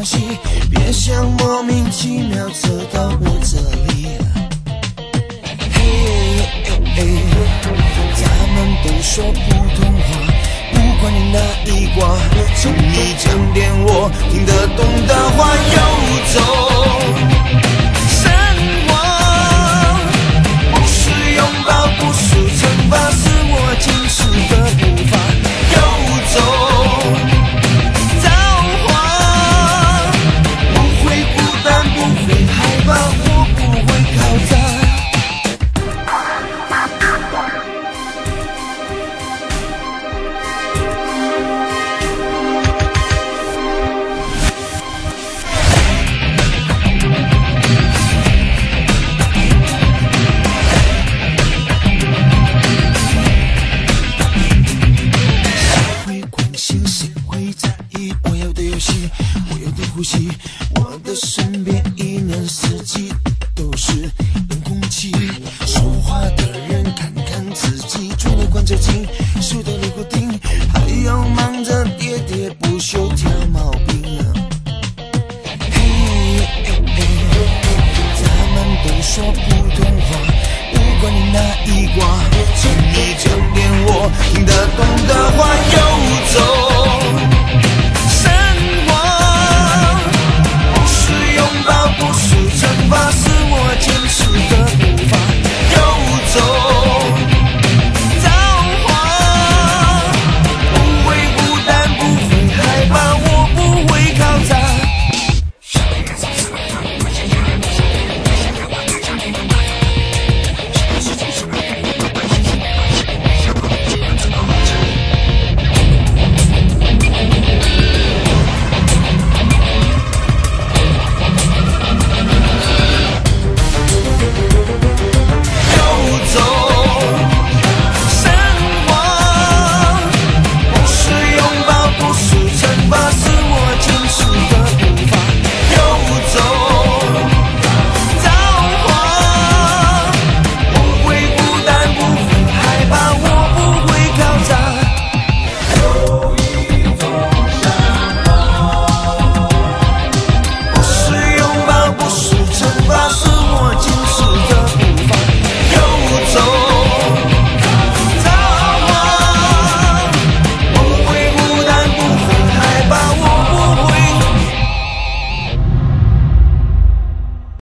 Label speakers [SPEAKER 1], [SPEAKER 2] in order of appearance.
[SPEAKER 1] 系，别想莫名其妙走到我这里。嘿，咱们都说普通话，不管你哪一挂，请你讲点我听得懂的话。游走生活不是拥抱，不是惩罚，是我坚持的步伐。游走造化，不会孤单，不会害怕，我不会靠它。谁会关心，谁会在意我要的游戏，我要的呼吸。